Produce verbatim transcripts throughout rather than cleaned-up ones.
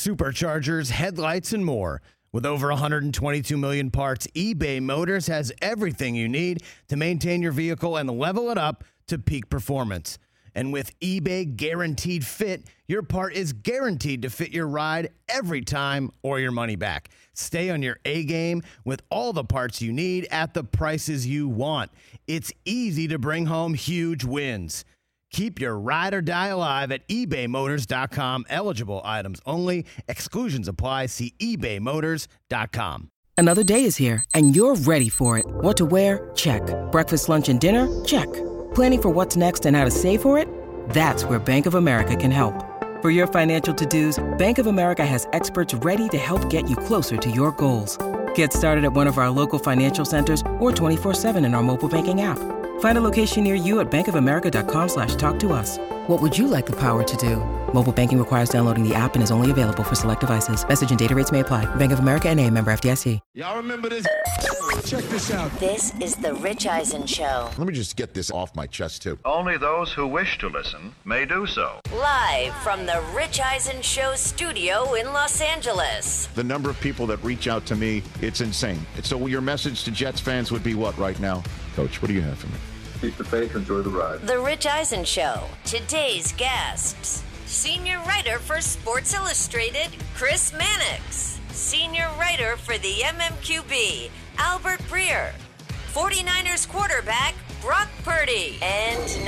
superchargers, headlights, and more. With over one hundred twenty-two million parts, eBay Motors has everything you need to maintain your vehicle and level it up to peak performance. And with eBay Guaranteed Fit, your part is guaranteed to fit your ride every time or your money back. Stay on your A-game with all the parts you need at the prices you want. It's easy to bring home huge wins. Keep your ride or die alive at ebay motors dot com. Eligible items only. Exclusions apply. See ebay motors dot com. Another day is here, and you're ready for it. What to wear? Check. Breakfast, lunch, and dinner? Check. Planning for what's next and how to save for it? That's where Bank of America can help. For your financial to-dos, Bank of America has experts ready to help get you closer to your goals. Get started at one of our local financial centers or twenty-four seven in our mobile banking app. Find a location near you at bankofamerica.com slash talk to us. What would you like the power to do? Mobile banking requires downloading the app and is only available for select devices. Message and data rates may apply. Bank of America N A, member F D I C. Y'all remember this? Check this out. This is the Rich Eisen Show. Let me just get this off my chest, too. Only those who wish to listen may do so. Live from the Rich Eisen Show studio in Los Angeles. The number of people that reach out to me, it's insane. So your message to Jets fans would be what right now? Coach, what do you have for me? Keep the faith, enjoy the ride. The Rich Eisen Show. Today's guests. Senior writer for Sports Illustrated, Chris Mannix. Senior writer for the M M Q B, Albert Breer. forty-niners quarterback, Brock Purdy. And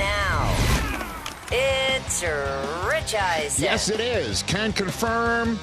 now, it's Rich Eisen. Yes, it is. Can confirm.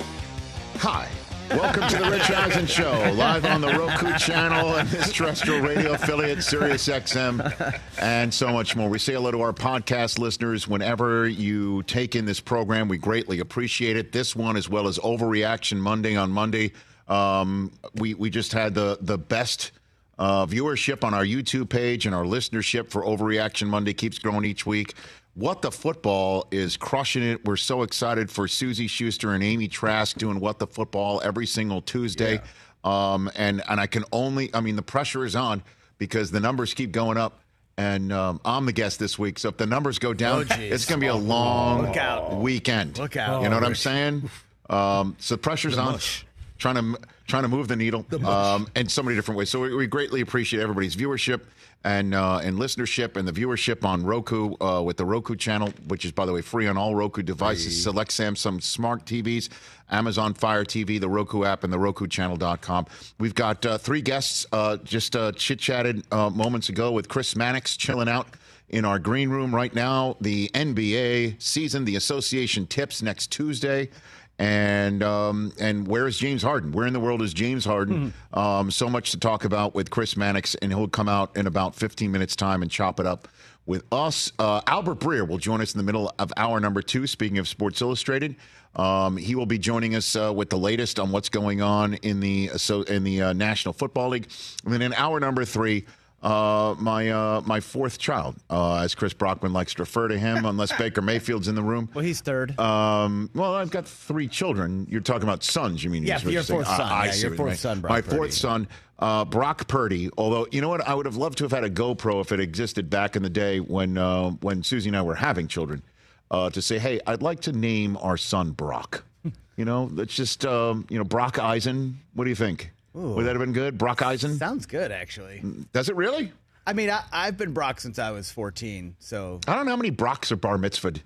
Hi. Welcome to the Rich Eisen Show, live on the Roku channel and this terrestrial radio affiliate, Sirius X M, and so much more. We say hello to our podcast listeners whenever you take in this program. We greatly appreciate it. This one, as well as Overreaction Monday on Monday. Um, we, we just had the, the best uh, viewership on our YouTube page, and our listenership for Overreaction Monday keeps growing each week. What the Football is crushing it. We're so excited for Susie Schuster and Amy Trask doing What the Football every single Tuesday. Yeah. Um, and, and I can only, I mean, the pressure is on because the numbers keep going up. And um, I'm the guest this week. So if the numbers go down, oh, it's going to be a long Look out. weekend. Look out. You know oh, what I'm Rich. saying? Um, so the pressure's the on. Mush. Trying to trying to move the needle the um, in so many different ways. So we, we greatly appreciate everybody's viewership and uh, and listenership and the viewership on Roku uh, with the Roku channel, which is, by the way, free on all Roku devices, hey. Select Samsung Smart T Vs, Amazon Fire T V, the Roku app, and the Roku Channel dot com. We've got uh, three guests uh, just uh, chit-chatted uh, moments ago with Chris Mannix chilling out in our green room right now. The N B A season, the association tips next Tuesday. And um, and where is James Harden? Where in the world is James Harden? Mm-hmm. Um, so much to talk about with Chris Mannix, and he'll come out in about fifteen minutes' time and chop it up with us. Uh, Albert Breer will join us in the middle of hour number two, speaking of Sports Illustrated. Um, he will be joining us uh, with the latest on what's going on in the, so, in the uh, National Football League. And then in hour number three, Uh, my uh, my fourth child, uh, as Chris Brockman likes to refer to him, unless Baker Mayfield's in the room. Well, he's third. Um, well, I've got three children. You're talking about sons, you mean? Yeah, your fourth son. I, I yeah, see your what you fourth mean. son, Brock My Purdy. fourth son, uh, Brock Purdy. Although, you know what? I would have loved to have had a GoPro if it existed back in the day when uh, when Susie and I were having children, uh, to say, hey, I'd like to name our son Brock. You know, let's just, um, you know, Brock Eisen. What do you think? Ooh. Would that have been good? Brock Eisen? Sounds good, actually. Does it really? I mean, I, I've been Brock since I was fourteen, so. I don't know how many Brocks are bar mitzvahed.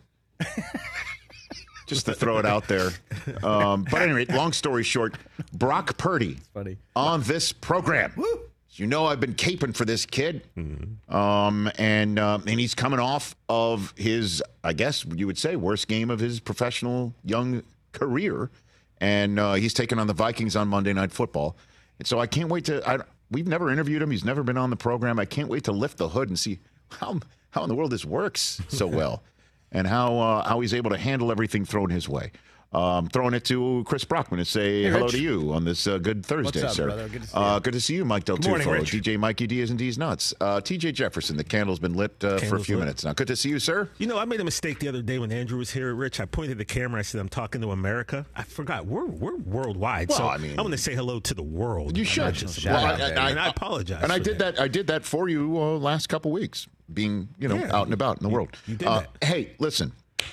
Just to throw it out there. Um, but anyway, long story short, Brock Purdy funny. on this program. Woo. You know, I've been caping for this kid. Mm-hmm. Um, and, uh, and he's coming off of his, I guess you would say, worst game of his professional young career. And uh, he's taking on the Vikings on Monday Night Football. And so I can't wait to I, – we've never interviewed him. He's never been on the program. I can't wait to lift the hood and see how how in the world this works so well and how uh, how he's able to handle everything thrown his way. Um, throwing it to Chris Brockman and say hey, hello Rich. to you on this uh, good Thursday, What's up, sir. brother? Good to see uh, you. Good to see you, Mike Del Good morning, Tufo. Rich. D J Mikey D is and D's nuts. Uh, T J Jefferson, the candle's been lit uh, for a Candle's few lit. minutes now. Good to see you, sir. You know, I made a mistake the other day when Andrew was here, Rich. I pointed the camera. I said, I'm talking to America. I forgot. We're we're worldwide. Well, so I mean- I want to say hello to the world. You I'm should. not just Well, America. I- I- and I apologize. And I for did that. I did that for you uh, last couple weeks, being you know Yeah. out and about in the world. you did uh, that. Hey, listen.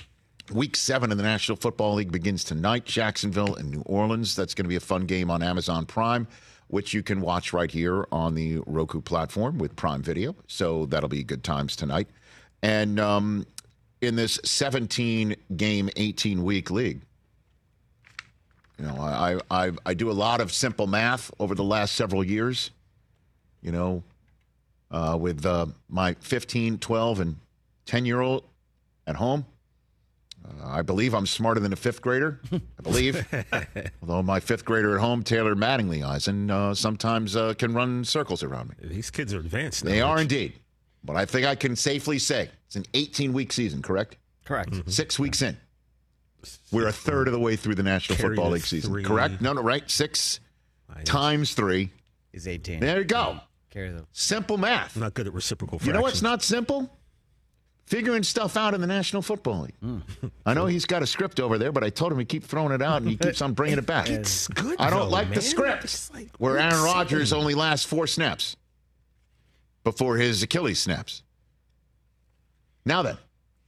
Week seven in the National Football League begins tonight. Jacksonville and New Orleans. That's going to be a fun game on Amazon Prime, which you can watch right here on the Roku platform with Prime Video. So that'll be good times tonight. And um, in this seventeen-game, eighteen-week league, you know, I, I I do a lot of simple math over the last several years, you know, uh, with uh, my fifteen, twelve, and ten-year-old at home. Uh, I believe I'm smarter than a fifth grader. I believe. Although my fifth grader at home, Taylor Mattingly Eisen, uh, sometimes uh, can run circles around me. These kids are advanced now. They are indeed. But I think I can safely say it's an eighteen-week season, correct? Correct. Mm-hmm. Six weeks in. We're a third of the way through the National Carry Football the League season, three. correct? No, no, right? Six times three. Is eighteen. There you go. Carry the. Simple math. I'm not good at reciprocal You fractions. know what's not simple? Figuring stuff out in the National Football League. Mm. I know he's got a script over there, but I told him to keep throwing it out, and he keeps on bringing it back. It's good, I don't though, like man. the script It's like where week Aaron Rodgers seven. only lasts four snaps before his Achilles snaps. Now then,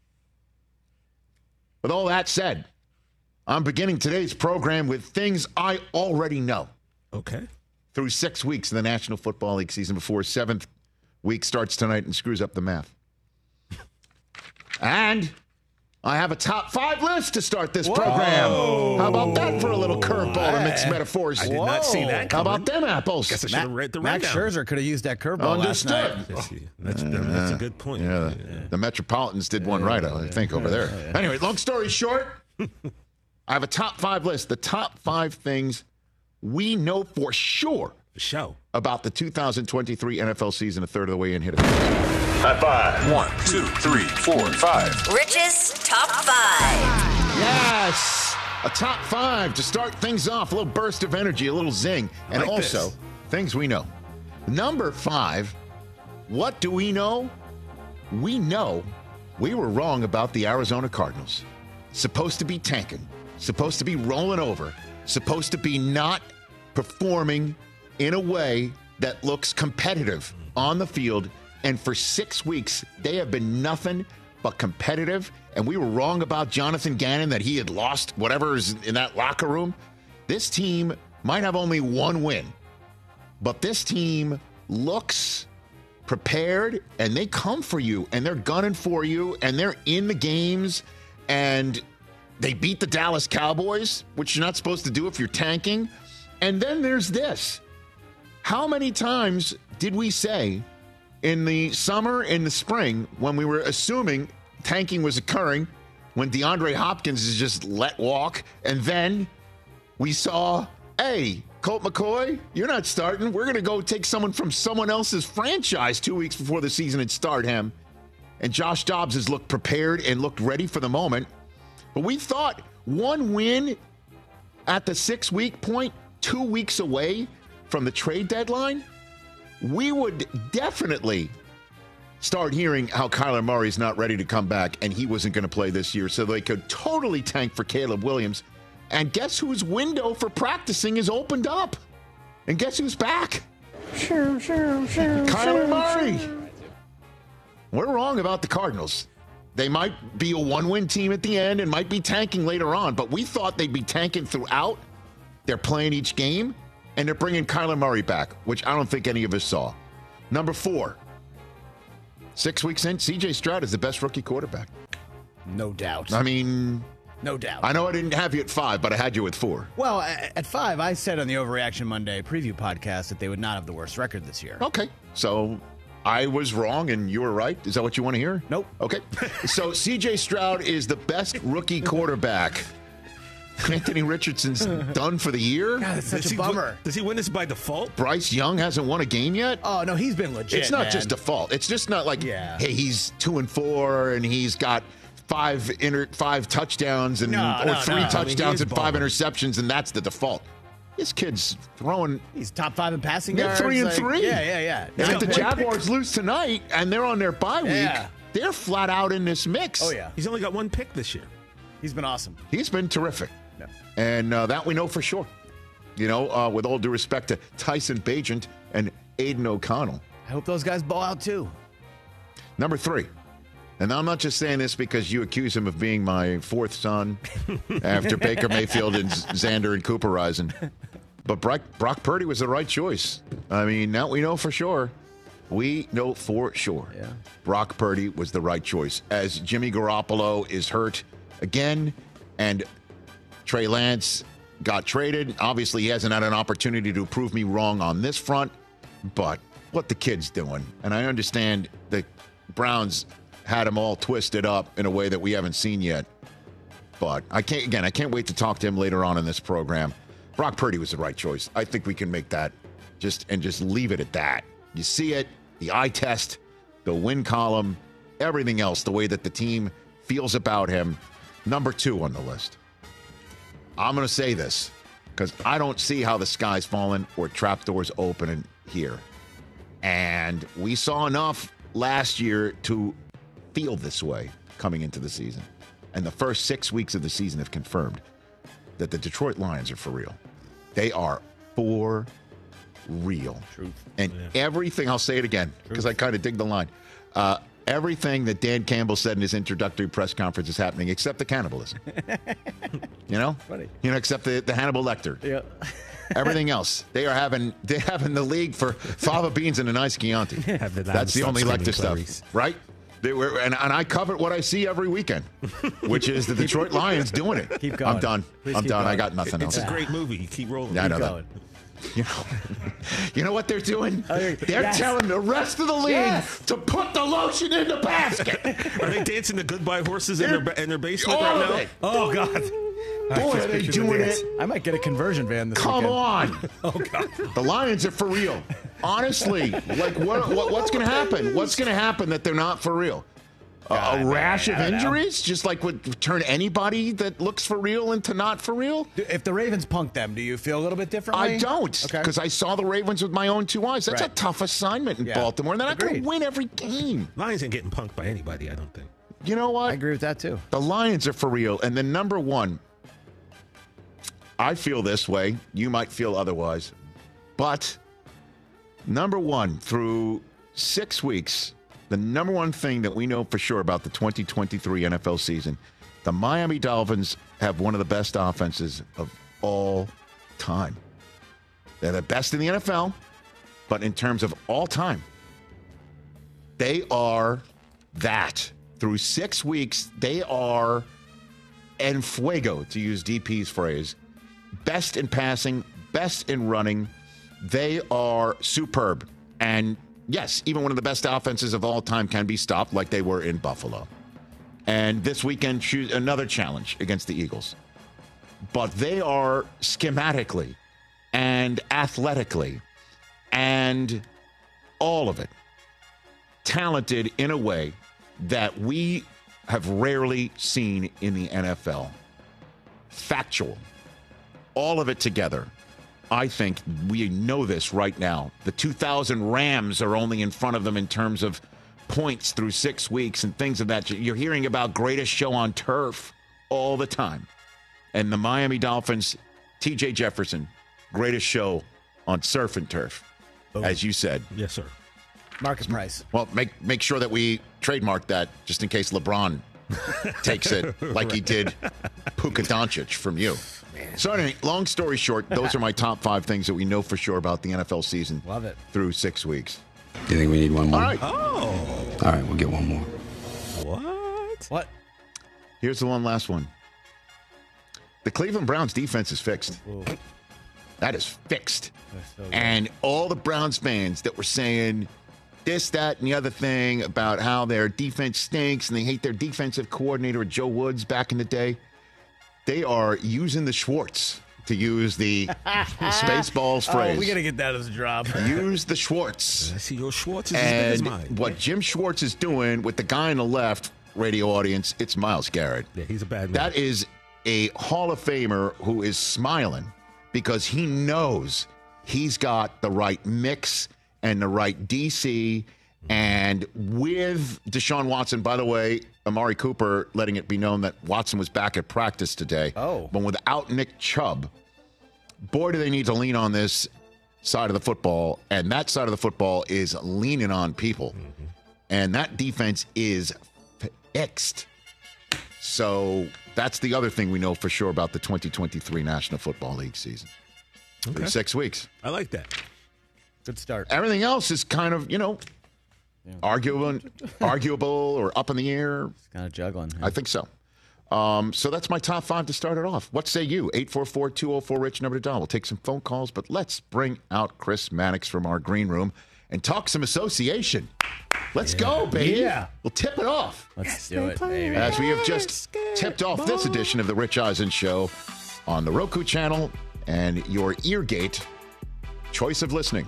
with all that said, I'm beginning today's program with things I already know. Okay. Through six weeks of the National Football League season before seventh week starts tonight and screws up the math. And I have a top five list to start this program. How about that for a little curveball and mixed metaphors? I did not see that How coming. about them apples? Guess I should have read the Max rundown. Scherzer could have used that curveball last Understood. night. Yes, he- That's, that's a good point. Yeah, the Metropolitans did one right, I think, over there. Anyway, long story short, I have a top five list. The top five things we know for sure Show. about the two thousand twenty-three N F L season, a third of the way in. Hit it. High five. One, two, three, four, five. Rich's Top five. Yes! A top five to start things off. A little burst of energy, a little zing. And like also, this. things we know. Number five, what do we know? We know we were wrong about the Arizona Cardinals. Supposed to be tanking, supposed to be rolling over, supposed to be not performing in a way that looks competitive on the field. And for six weeks, they have been nothing but competitive. And we were wrong about Jonathan Gannon, that he had lost whatever is in that locker room. This team might have only one win, but this team looks prepared, and they come for you, and they're gunning for you, and they're in the games, and they beat the Dallas Cowboys, which you're not supposed to do if you're tanking. And then there's this. How many times did we say in the summer, in the spring, when we were assuming tanking was occurring, when DeAndre Hopkins is just let walk, and then we saw, hey, Colt McCoy, you're not starting. We're going to go take someone from someone else's franchise two weeks before the season and start him. And Josh Dobbs has looked prepared and looked ready for the moment. But we thought one win at the six-week point, two weeks away from the trade deadline, we would definitely start hearing how Kyler Murray's not ready to come back and he wasn't going to play this year, so they could totally tank for Caleb Williams. And guess whose window for practicing is opened up? And guess who's back? Kyler Murray. We're wrong about the Cardinals. They might be a one-win team at the end and might be tanking later on, but we thought they'd be tanking throughout. They're playing each game, and they're bringing Kyler Murray back, which I don't think any of us saw. Number four, six weeks in, C J Stroud is the best rookie quarterback. No doubt. I mean, no doubt. I know I didn't have you at five, but I had you at four. Well, a- at five, I said on the Overreaction Monday preview podcast that they would not have the worst record this year. Okay, so I was wrong and you were right. Is that what you want to hear? Nope. Okay, so C J Stroud is the best rookie quarterback. Anthony Richardson's done for the year. God, it's such Does a he bummer. win- does he win this by default? Bryce Young hasn't won a game yet. Oh, no, he's been legit, It's not man. just default. It's just not like, Yeah. hey, he's two and four and he's got five inter- five touchdowns and No, or no, three no. I mean, he touchdowns is and five balling. interceptions, and that's the default. This kid's throwing. He's top five in passing They're yards. three and like- three. Yeah, yeah, yeah. And He's if the got- Jaguars lose tonight and they're on their bye week, Yeah. they're flat out in this mix. Oh, yeah. He's only got one pick this year. He's been awesome. He's been terrific. Yeah. And uh, that we know for sure. You know, uh, with all due respect to Tyson Bagent and Aiden O'Connell. I hope those guys ball out, too. Number three, And I'm not just saying this because you accuse him of being my fourth son after Baker Mayfield and Xander and Cooper Rising. But Brock, Brock Purdy was the right choice. I mean, now we know for sure. We know for sure. Yeah. Brock Purdy was the right choice. As Jimmy Garoppolo is hurt again, and Trey Lance got traded. Obviously, he hasn't had an opportunity to prove me wrong on this front. But what the kid's doing. And I understand the Browns had him all twisted up in a way that we haven't seen yet. But I can't, again, I can't wait to talk to him later on in this program. Brock Purdy was the right choice. I think we can make that just and just leave it at that. You see it, the eye test, the win column, everything else, the way that the team feels about him. Number two on the list. I'm going to say this because I don't see how the sky's falling or trapdoors opening here. And we saw enough last year to feel this way coming into the season. And the first six weeks of the season have confirmed that the Detroit Lions are for real. They are for real. Truth. And yeah. everything, I'll say it again, because I kind of dig the line. Uh, everything that Dan Campbell said in his introductory press conference is happening, except the cannibalism. You know? Funny. You know, except the, the Hannibal Lecter. Yeah. Everything else, they are having they having the league for fava beans and a nice Chianti. That's the only Lecter stuff, right? They were, and, and I cover what I see every weekend, which is the Detroit Lions doing it. Keep going. I'm done. Please I'm keep done. going. I got nothing It's else. a great movie. You keep rolling. Yeah, I Keep know going. that. You know, you know what they're doing? They're Yes. telling the rest of the league Yes. to put the lotion in the basket. Are they dancing the goodbye horses in They're- their, in their basement All right of now? it. Oh, God. Boy, are they doing it. I might get a conversion van this Come weekend. on. Oh, God. The Lions are for real. Honestly, like what, what what's going to happen? What's going to happen that they're not for real? Uh, God, a rash man, of I don't know. injuries, just like would turn anybody that looks for real into not for real? If the Ravens punk them, do you feel a little bit differently? I don't, Okay. because I saw the Ravens with my own two eyes. That's Right. a tough assignment in Yeah. Baltimore, and they're not going to Agreed. win every game. Lions ain't getting punked by anybody, I don't think. You know what? I agree with that, too. The Lions are for real. And then number one, I feel this way. You might feel otherwise. But number one, through six weeks, the number one thing that we know for sure about the twenty twenty-three N F L season, the Miami Dolphins have one of the best offenses of all time. They're the best in the N F L, but in terms of all time, they are that. Through six weeks, they are en fuego, to use D P's phrase. Best in passing, best in running. They are superb. And yes, even one of the best offenses of all time can be stopped like they were in Buffalo. And this weekend, choose another challenge against the Eagles. But they are schematically and athletically and all of it talented in a way that we have rarely seen in the N F L. Factual. All of it together. I think we know this right now. The two thousand Rams are only in front of them in terms of points through six weeks and things of that. You're hearing about greatest show on turf all the time. And the Miami Dolphins, T J Jefferson, greatest show on surf and turf, Boom. as you said. Yes, sir. Marcus Price. Well, make make sure that we trademark that just in case LeBron takes it like he did Puka Doncic from you. So anyway, long story short, those are my top five things that we know for sure about the N F L season. Love it. Through six weeks. Do you think we need one more? All right. Oh. All right, we'll get one more. What? What? Here's the one last one. The Cleveland Browns defense is fixed. Ooh. That is fixed. That's so good. And all the Browns fans that were saying this, that, and the other thing about how their defense stinks and they hate their defensive coordinator, Joe Woods, back in the day, they are using the Schwartz, to use the Spaceballs phrase. Oh, we got to get that as a drop. Use the Schwartz. I see your Schwartz is as big as And mine. what Jim Schwartz is doing with the guy on the left, radio audience, it's Myles Garrett. Yeah, he's a bad man. That is a Hall of Famer who is smiling because he knows he's got the right mix and the right D C. And with Deshaun Watson, by the way, Amari Cooper letting it be known that Watson was back at practice today. Oh. But without Nick Chubb, boy, do they need to lean on this side of the football. And that side of the football is leaning on people. Mm-hmm. And that defense is f- Ixed. So that's the other thing we know for sure about the twenty twenty-three National Football League season. Okay. Six weeks. I like that. Good start. Everything else is kind of, you know, yeah. arguable, arguable or up in the air. It's kind of juggling. Yeah. I think so. Um, so that's my top five to start it off. What say you? eight four four, two oh four, RICH, number to dial. We'll take some phone calls, but let's bring out Chris Mannix from our green room and talk some association. Let's yeah. go, baby. Yeah. We'll tip it off. Let's do it, baby. As we have just tipped off this edition of the Rich Eisen Show on the Roku channel and your Eargate choice of listening.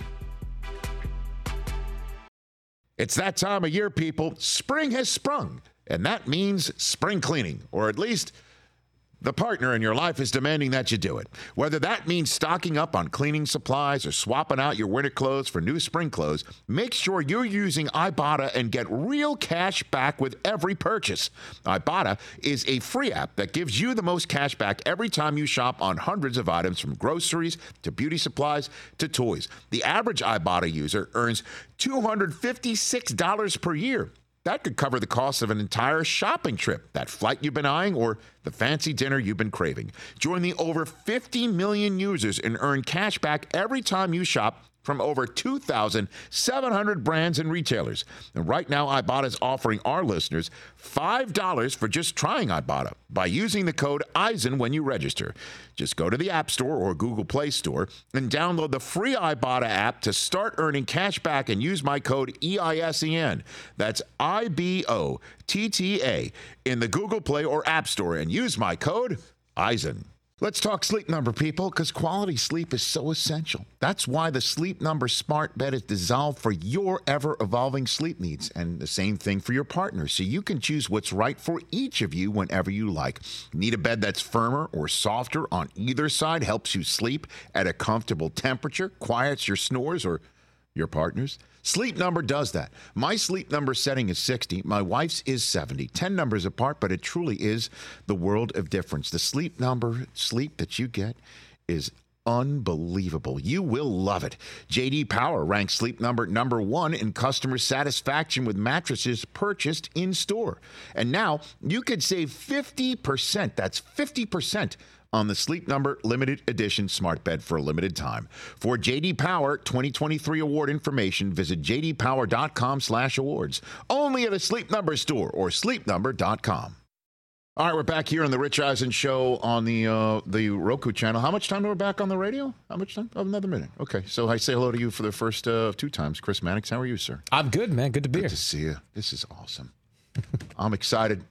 It's that time of year, people. Spring has sprung, and that means spring cleaning, or at least the partner in your life is demanding that you do it. Whether that means stocking up on cleaning supplies or swapping out your winter clothes for new spring clothes, make sure you're using Ibotta and get real cash back with every purchase. Ibotta is a free app that gives you the most cash back every time you shop on hundreds of items, from groceries to beauty supplies to toys. The average Ibotta user earns two hundred fifty-six dollars per year. That could cover the cost of an entire shopping trip, that flight you've been eyeing, or the fancy dinner you've been craving. Join the over fifty million users and earn cash back every time you shop from over two thousand seven hundred brands and retailers. And right now, Ibotta is offering our listeners five dollars for just trying Ibotta by using the code Eisen when you register. Just go to the App Store or Google Play Store and download the free Ibotta app to start earning cash back and use my code E I S E N. That's I B O T T A in the Google Play or App Store and use my code Eisen. Let's talk Sleep Number, people, because quality sleep is so essential. That's why the Sleep Number smart bed is designed for your ever-evolving sleep needs, and the same thing for your partner, so you can choose what's right for each of you whenever you like. Need a bed that's firmer or softer on either side, helps you sleep at a comfortable temperature, quiets your snores or your partner's? Sleep Number does that. My Sleep Number setting is sixty. My wife's is seventy. ten numbers apart, but it truly is the world of difference. The Sleep Number sleep that you get is unbelievable. You will love it. J D Power ranks Sleep Number number one in customer satisfaction with mattresses purchased in store. And now you could save fifty percent. That's fifty percent on the Sleep Number limited edition smart bed for a limited time. For J D Power twenty twenty-three award information, visit j d power dot com slash awards. Only at a Sleep Number store or sleep number dot com. All right, we're back here on the Rich Eisen Show on the uh, the Roku channel. How much time do we back on the radio? How much time? Oh, another minute. Okay, so I say hello to you for the first uh, two times. Chris Mannix, how are you, sir? I'm good, man. Good to be good here. Good to see you. This is awesome. I'm excited.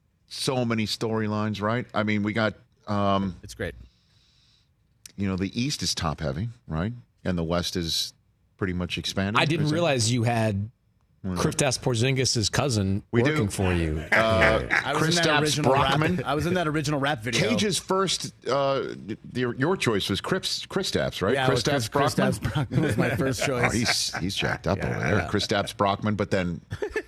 So many storylines, right? I mean, we got... Um, it's great. You know, the East is top heavy, right? And the West is pretty much expanded. I didn't realize you had Kristaps Porzingis' cousin we working do. for you. Uh, Kristaps Brockman. I was in that original rap video. Cage's first, uh, your, your choice was Chris, Kristaps, right? Yeah, Kristaps Chris, Brockman. Kristaps Brockman was my first choice. Oh, he's he's jacked up yeah, over there. Kristaps Brockman, but then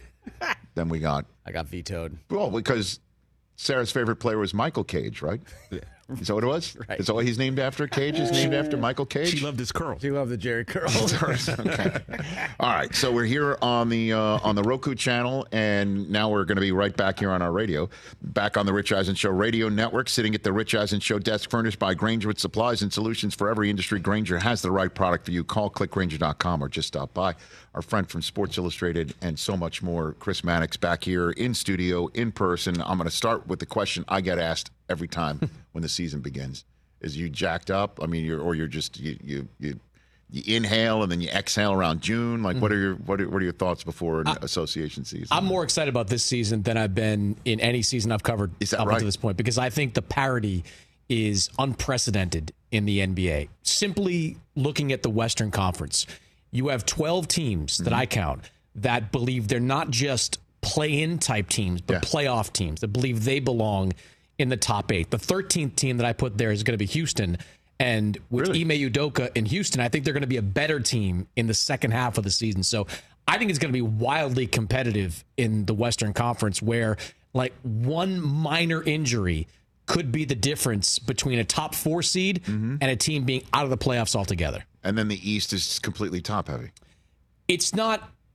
then we got I got vetoed. Well, because Sarah's favorite player was Michael Cage, right? Yeah. Is that what it was? Right. Is that what he's named after? Cage is named after Michael Cage? She loved his curls. She loved the Jerry curls. Okay. All right. So we're here on the uh, on the Roku channel, and now we're going to be right back here on our radio. Back on the Rich Eisen Show radio network, sitting at the Rich Eisen Show desk, furnished by Grainger with supplies and solutions for every industry. Grainger has the right product for you. Call click grainger dot com or just stop by. Our friend from Sports Illustrated and so much more, Chris Mannix, back here in studio, in person. I'm going to start with the question I get asked every time when the season begins. Is you jacked up? I mean, you're or you're just you you you, you inhale and then you exhale around June. Like, mm-hmm. what are your what are, what are your thoughts before an I, association season? I'm more excited about this season than I've been in any season I've covered up right? until this point, because I think the parity is unprecedented in the N B A. Simply looking at the Western Conference, you have twelve teams that mm-hmm. I count that believe they're not just play-in type teams, but yeah. playoff teams that believe they belong in the top eight. The thirteenth team that I put there is going to be Houston. And with really? Ime Udoka in Houston, I think they're going to be a better team in the second half of the season. So I think it's going to be wildly competitive in the Western Conference, where like one minor injury could be the difference between a top four seed mm-hmm. and a team being out of the playoffs altogether. And then the East is completely top heavy. It's not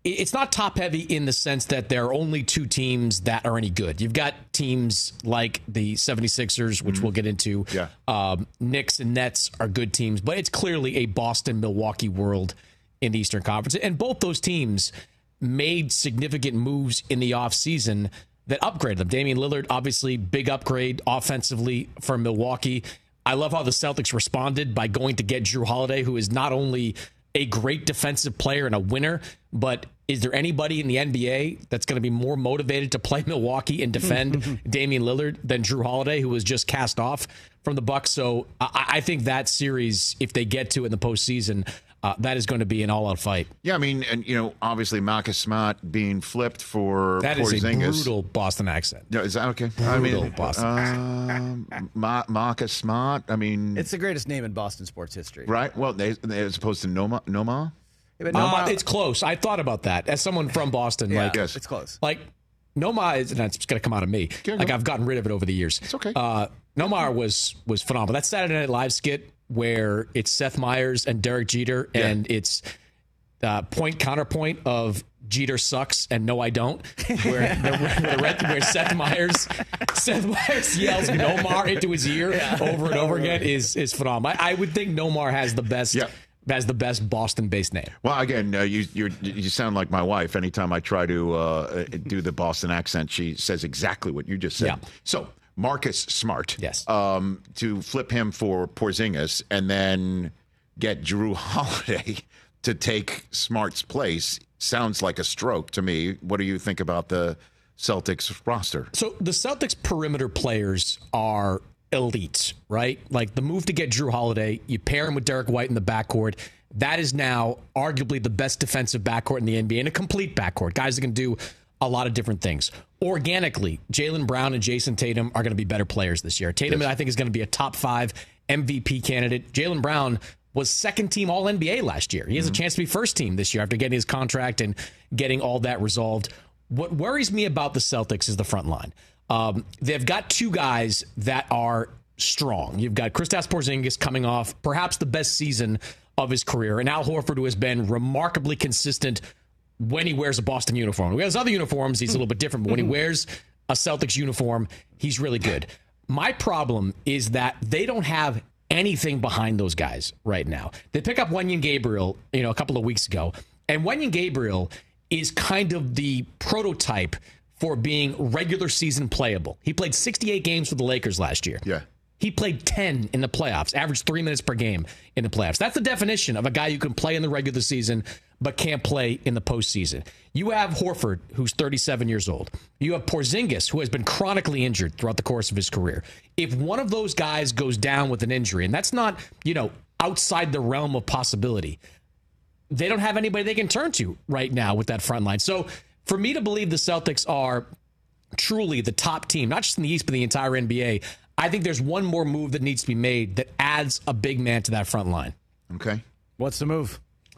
it's not top heavy in the sense that there are only two teams that are any good. You've got teams like the seventy-sixers, which mm-hmm. we'll get into. Yeah. Um, Knicks and Nets are good teams, but it's clearly a Boston-Milwaukee world in the Eastern Conference. And both those teams made significant moves in the offseason that upgraded them. Damian Lillard, obviously, big upgrade offensively for Milwaukee. I love how the Celtics responded by going to get Jrue Holiday, who is not only a great defensive player and a winner, but is there anybody in the N B A that's going to be more motivated to play Milwaukee and defend Damian Lillard than Jrue Holiday, who was just cast off from the Bucks? So I, I think that series, if they get to it in the postseason, Uh, that is going to be an all-out fight. Yeah, I mean, and you know, obviously Marcus Smart being flipped for that Porzingis. is a brutal Boston accent. No, is that okay? Brutal I mean, Boston uh, accent. Ma- Marcus Smart. I mean, it's the greatest name in Boston sports history, right? Well, they, they, as opposed to Noma, Noma. Yeah, but Noma Noma it's close. I thought about that as someone from Boston. yeah, like, yes. it's close. Like Nomar is, and it's going to come out of me. Yeah, like go. I've gotten rid of it over the years. It's okay. Uh, Nomar was was phenomenal. That Saturday Night Live skit where it's Seth Meyers and Derek Jeter, Yeah. and it's uh, point counterpoint of Jeter sucks and no I don't, where, where, where, where Seth Meyers Seth Meyers yells Nomar into his ear yeah. over and over again is is phenomenal. I, I would think Nomar has the best. Yeah. Has the best Boston-based name. Well, again, uh, you you're, you sound like my wife. Anytime I try to uh, do the Boston accent, she says exactly what you just said. Yeah. So Marcus Smart, yes, um, to flip him for Porzingis and then get Jrue Holiday to take Smart's place sounds like a stroke to me. What do you think about the Celtics roster? So the Celtics perimeter players are elite, right? Like the move to get Jrue Holiday, you pair him with Derek White in the backcourt. That is now arguably the best defensive backcourt in the N B A and a complete backcourt. Guys that can do a lot of different things. Organically, Jaylen Brown and Jason Tatum are going to be better players this year. Tatum, yes. I think, is going to be a top five M V P candidate. Jaylen Brown was second team All N B A last year. He has mm-hmm. a chance to be first team this year after getting his contract and getting all that resolved. What worries me about the Celtics is the front line. Um, they've got two guys that are strong. You've got Kristaps Porzingis coming off perhaps the best season of his career, and Al Horford, who has been remarkably consistent when he wears a Boston uniform. When he has other uniforms, he's a little bit different, but when he wears a Celtics uniform, he's really good. My problem is that they don't have anything behind those guys right now. They pick up Wenyen Gabriel, you know, a couple of weeks ago, and Wenyen Gabriel is kind of the prototype for being regular season playable. He played sixty-eight games for the Lakers last year. Yeah. He played ten in the playoffs, averaged three minutes per game in the playoffs. That's the definition of a guy who can play in the regular season but can't play in the postseason. You have Horford, who's thirty-seven years old. You have Porzingis, who has been chronically injured throughout the course of his career. If one of those guys goes down with an injury, and that's not, you know, outside the realm of possibility, they don't have anybody they can turn to right now with that front line. So for me to believe the Celtics are truly the top team, not just in the East, but the entire N B A, I think there's one more move that needs to be made that adds a big man to that front line. Okay. What's the move?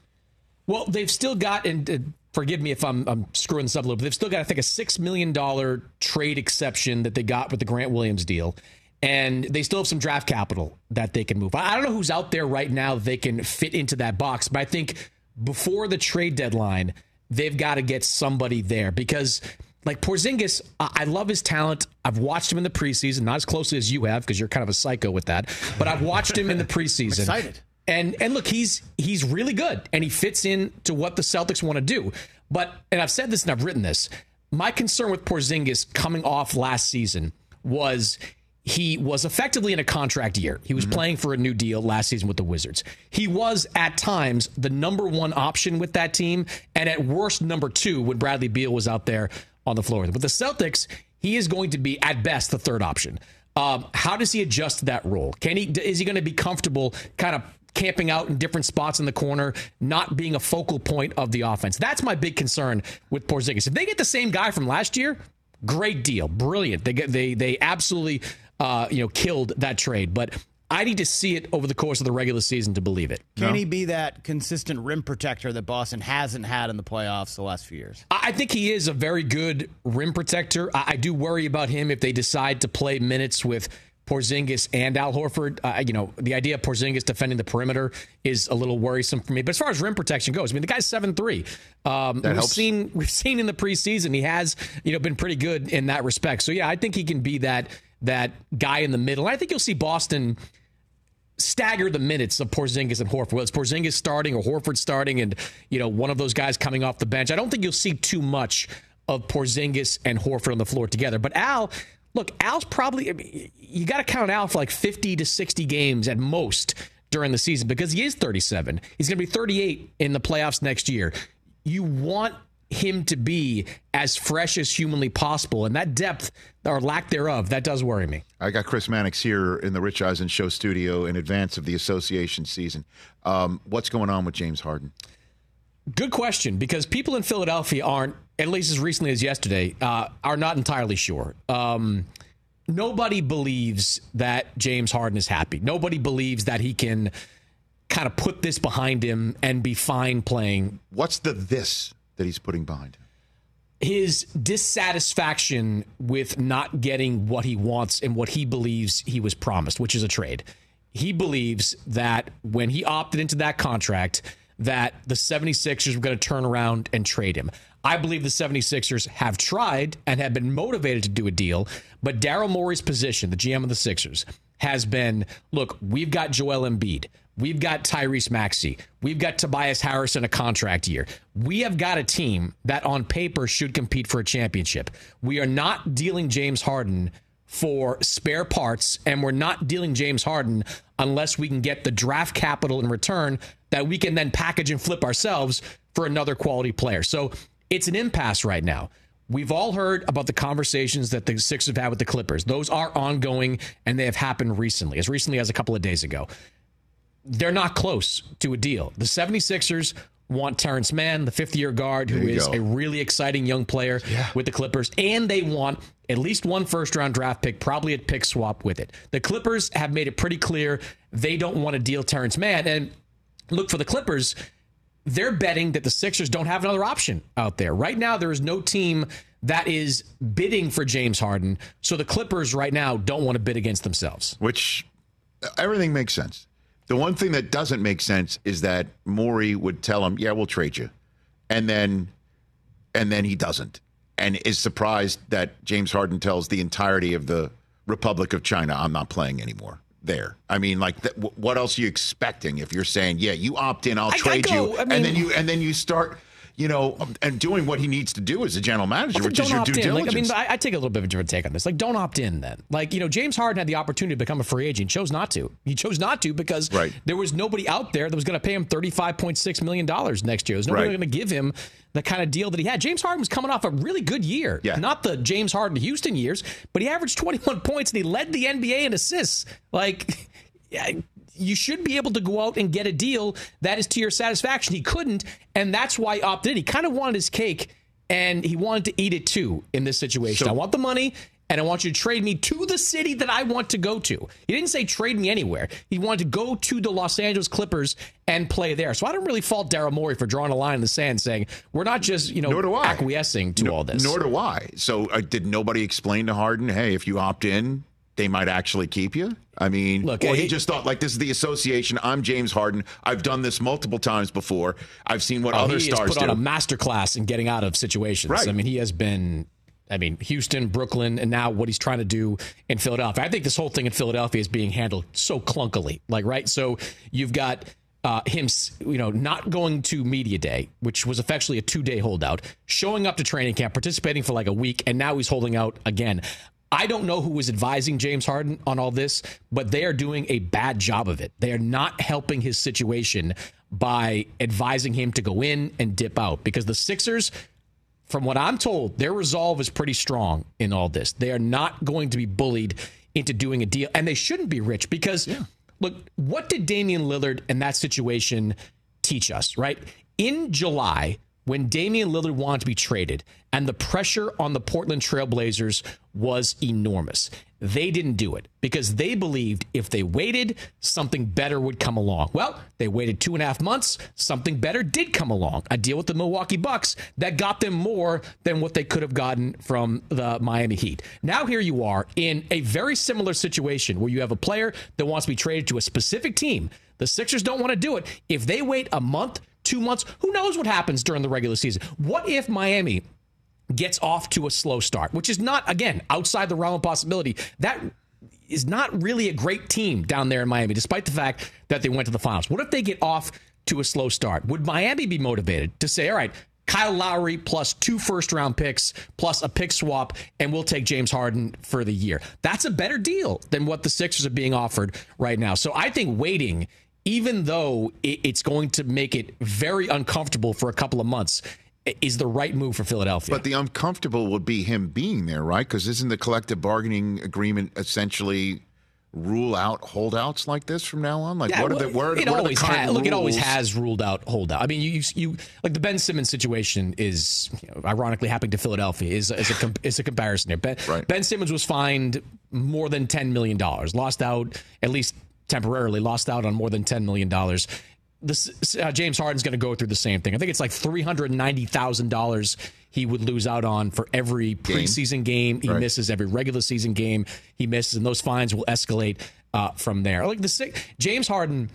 Well, they've still got, and uh, forgive me if I'm, I'm screwing this up a little bit, they've still got, I think, a six million dollars trade exception that they got with the Grant Williams deal. And they still have some draft capital that they can move. I don't know who's out there right now that they can fit into that box, but I think before the trade deadline, they've got to get somebody there because, like Porzingis, I love his talent. I've watched him in the preseason, not as closely as you have because you're kind of a psycho with that. But I've watched him in the preseason. I'm excited. And and look, he's he's really good, and he fits in to what the Celtics want to do. But, and I've said this and I've written this, my concern with Porzingis coming off last season was he was effectively in a contract year. He was mm-hmm. playing for a new deal last season with the Wizards. He was, at times, the number one option with that team, and at worst, number two when Bradley Beal was out there on the floor. With the Celtics, he is going to be, at best, the third option. Um, how does he adjust to that role? Can he? Is he going to be comfortable kind of camping out in different spots in the corner, not being a focal point of the offense? That's my big concern with Porzingis. If they get the same guy from last year, great deal, brilliant. They get they they absolutely uh, you know killed that trade, but I need to see it over the course of the regular season to believe it. Can no? he be that consistent rim protector that Boston hasn't had in the playoffs the last few years? I think he is a very good rim protector. I do worry about him if they decide to play minutes with Porzingis and Al Horford. Uh, you know, the idea of Porzingis defending the perimeter is a little worrisome for me. But as far as rim protection goes, I mean, the guy's seven three. Um, that we've helps. seen we've seen in the preseason he has, you know, been pretty good in that respect. So yeah, I think he can be that that guy in the middle. And I think you'll see Boston stagger the minutes of Porzingis and Horford. Whether it's Porzingis starting or Horford starting, and you know, one of those guys coming off the bench. I don't think you'll see too much of Porzingis and Horford on the floor together. But Al. Look, Al's probably, I mean, you got to count Al for like fifty to sixty games at most during the season because he is thirty-seven. He's going to be thirty-eight in the playoffs next year. You want him to be as fresh as humanly possible, and that depth or lack thereof, that does worry me. I got Chris Mannix here in the Rich Eisen Show studio in advance of the association season. Um, what's going on with James Harden? Good question, because people in Philadelphia aren't, at least as recently as yesterday, uh, are not entirely sure. Um, nobody believes that James Harden is happy. Nobody believes that he can kind of put this behind him and be fine playing. What's the this that he's putting behind him? His dissatisfaction with not getting what he wants and what he believes he was promised, which is a trade. He believes that when he opted into that contract, that the 76ers were going to turn around and trade him. I believe the 76ers have tried and have been motivated to do a deal, but Daryl Morey's position, the G M of the Sixers, has been, look, we've got Joel Embiid. We've got Tyrese Maxey. We've got Tobias Harris in a contract year. We have got a team that on paper should compete for a championship. We are not dealing James Harden for spare parts, and we're not dealing James Harden unless we can get the draft capital in return that we can then package and flip ourselves for another quality player. So it's an impasse right now. We've all heard about the conversations that the Sixers have had with the Clippers. Those are ongoing, and they have happened recently, as recently as a couple of days ago. They're not close to a deal. The 76ers want Terrence Mann, the fifth-year guard, who is go. a really exciting young player yeah. with the Clippers, and they want at least one first-round draft pick, probably a pick swap with it. The Clippers have made it pretty clear they don't want to deal Terrence Mann, and look, for the Clippers, they're betting that the Sixers don't have another option out there. Right now, there is no team that is bidding for James Harden, so the Clippers right now don't want to bid against themselves. Which, everything makes sense. The one thing that doesn't make sense is that Morey would tell him, yeah, we'll trade you. And then and then he doesn't. And is surprised that James Harden tells the entirety of the Republic of China, I'm not playing anymore there. I mean, like, th- what else are you expecting if you're saying, yeah, you opt in, I'll I, trade I go, you. I mean, and then you and then you start, you know, and doing what he needs to do as a general manager, well, which is your due in. diligence. Like, I mean, I, I take a little bit of a different take on this. Like, don't opt in then. Like, you know, James Harden had the opportunity to become a free agent, chose not to. He chose not to because right. there was nobody out there that was going to pay him thirty-five point six million dollars next year. There's nobody right. going to give him the kind of deal that he had. James Harden was coming off a really good year. Yeah. Not the James Harden Houston years, but he averaged twenty-one points and he led the N B A in assists. Like, yeah, you should be able to go out and get a deal that is to your satisfaction. He couldn't, and that's why he opted in. He kind of wanted his cake, and he wanted to eat it too in this situation. So, I want the money, and I want you to trade me to the city that I want to go to. He didn't say trade me anywhere. He wanted to go to the Los Angeles Clippers and play there. So I don't really fault Daryl Morey for drawing a line in the sand saying, we're not just, you know, acquiescing to no, all this. Nor do I. So uh, did nobody explain to Harden, hey, if you opt in, they might actually keep you? I mean, Look, or he, he just thought, like, this is the association. I'm James Harden. I've done this multiple times before. I've seen what oh, other he stars has put do. on a masterclass in getting out of situations. Right. I mean, he has been, I mean, Houston, Brooklyn, and now what he's trying to do in Philadelphia. I think this whole thing in Philadelphia is being handled so clunkily. Like, right? So you've got uh, him, you know, not going to media day, which was effectively a two-day holdout, showing up to training camp, participating for like a week, and now he's holding out again. I don't know who was advising James Harden on all this, but they are doing a bad job of it. They are not helping his situation by advising him to go in and dip out, because the Sixers, from what I'm told, their resolve is pretty strong in all this. They are not going to be bullied into doing a deal, and they shouldn't be, Rich, because yeah. look, what did Damian Lillard in that situation teach us, right? In July, when Damian Lillard wanted to be traded and the pressure on the Portland Trailblazers was enormous, they didn't do it because they believed if they waited, something better would come along. Well, they waited two and a half months. Something better did come along. A deal with the Milwaukee Bucks that got them more than what they could have gotten from the Miami Heat. Now here you are in a very similar situation where you have a player that wants to be traded to a specific team. The Sixers don't want to do it. If they wait a month, two months, who knows what happens during the regular season? What if Miami gets off to a slow start, which is not, again, outside the realm of possibility? That is not really a great team down there in Miami, despite the fact that they went to the finals. What if they get off to a slow start? Would Miami be motivated to say, all right, Kyle Lowry plus two first-round picks plus a pick swap, and we'll take James Harden for the year? That's a better deal than what the Sixers are being offered right now. So I think waiting, even though it's going to make it very uncomfortable for a couple of months, is the right move for Philadelphia. But the uncomfortable would be him being there, right? Because isn't the collective bargaining agreement essentially rule out holdouts like this from now on? Like, yeah, what are the well, what, it what always are the current has, look, it always rules? has ruled out holdout. I mean, you you like the Ben Simmons situation is, you know, ironically happening to Philadelphia is is a com- is a comparison here. Ben, right. Ben Simmons was fined more than ten million dollars, lost out at least temporarily, lost out on more than ten million dollars. This, uh, James Harden's going to go through the same thing. I think it's like three hundred ninety thousand dollars he would lose out on for every preseason game, game he right. misses, every regular season game he misses, and those fines will escalate uh, from there. Like the James Harden,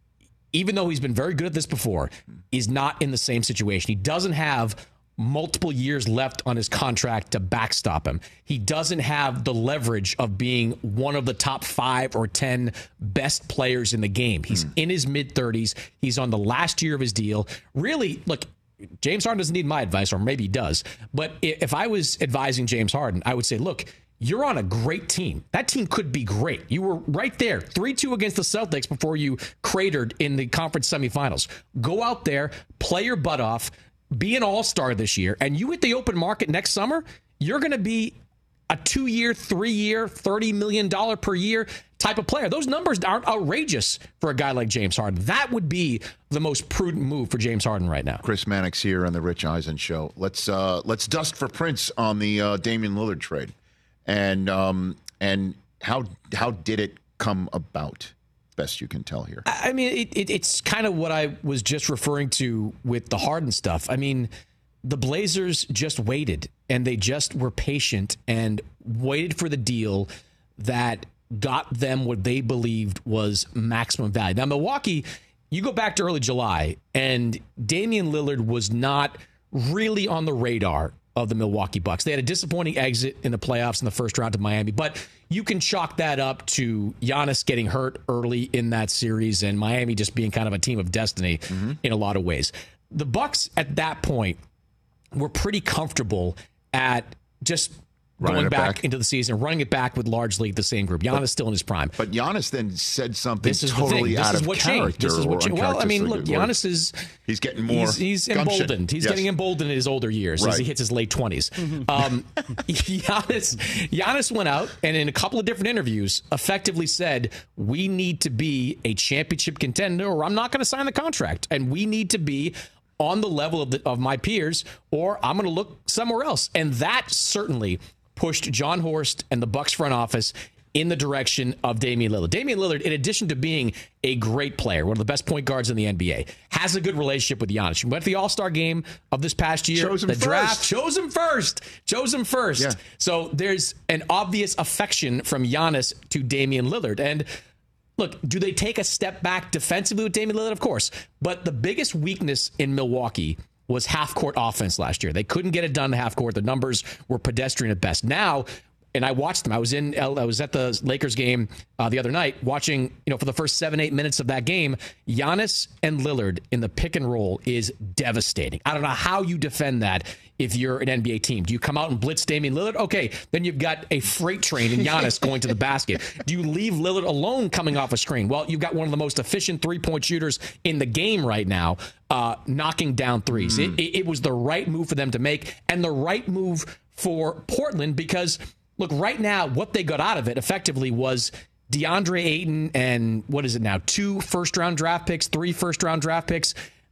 even though he's been very good at this before, is not in the same situation. He doesn't have multiple years left on his contract to backstop him. He doesn't have the leverage of being one of the top five or ten best players in the game. He's mm. in his mid-thirties. He's on the last year of his deal. Really, look, James Harden doesn't need my advice, or maybe he does. But if I was advising James Harden, I would say, look, you're on a great team. That team could be great. You were right there, three two against the Celtics before you cratered in the conference semifinals. Go out there, play your butt off, be an all-star this year, and you hit the open market next summer, you're going to be a two-year, three-year, thirty million dollars per year type of player. Those numbers aren't outrageous for a guy like James Harden. That would be the most prudent move for James Harden right now. Chris Mannix here on the Rich Eisen Show. Let's uh, let's dust for Prince on the uh, Damian Lillard trade, and um, and how how did it come about? Best you can tell here. I mean, it, it, it's kind of what I was just referring to with the Harden stuff. I mean, the Blazers just waited, and they just were patient and waited for the deal that got them what they believed was maximum value. Now, Milwaukee, you go back to early July, and Damian Lillard was not really on the radar of the Milwaukee Bucks. They had a disappointing exit in the playoffs in the first round to Miami, but you can chalk that up to Giannis getting hurt early in that series and Miami just being kind of a team of destiny mm-hmm. in a lot of ways. The Bucks at that point were pretty comfortable at just running going back, back into the season, running it back with largely the same group. Giannis but, still in his prime. But Giannis then said something this is totally this out is of what character. This is what changed. Well, I mean, look, Giannis is... He's getting more He's, he's emboldened. He's yes. getting emboldened in his older years right. as he hits his late twenties. um, Giannis, Giannis went out and in a couple of different interviews effectively said, we need to be a championship contender or I'm not going to sign the contract. And we need to be on the level of, the, of my peers or I'm going to look somewhere else. And that certainly pushed John Horst and the Bucks front office in the direction of Damian Lillard. Damian Lillard, in addition to being a great player, one of the best point guards in the N B A, has a good relationship with Giannis. He went to the All-Star game of this past year. Chose him the first. draft chose him first. Chose him first. Yeah. So there's an obvious affection from Giannis to Damian Lillard. And look, do they take a step back defensively with Damian Lillard? Of course. But the biggest weakness in Milwaukee was half-court offense last year. They couldn't get it done in half-court. The numbers were pedestrian at best. Now, and I watched them. I was in. I was at the Lakers game uh, the other night, watching. You know, for the first seven, eight minutes of that game, Giannis and Lillard in the pick and roll is devastating. I don't know how you defend that if you're an N B A team. Do you come out and blitz Damian Lillard? Okay, then you've got a freight train in Giannis going to the basket. Do you leave Lillard alone coming off a screen? Well, you've got one of the most efficient three-point shooters in the game right now, uh, knocking down threes. Mm. It, it, it was the right move for them to make, and the right move for Portland because. Look, right now, what they got out of it effectively was DeAndre Ayton and what is it now? Two first-round draft picks, three first-round draft picks.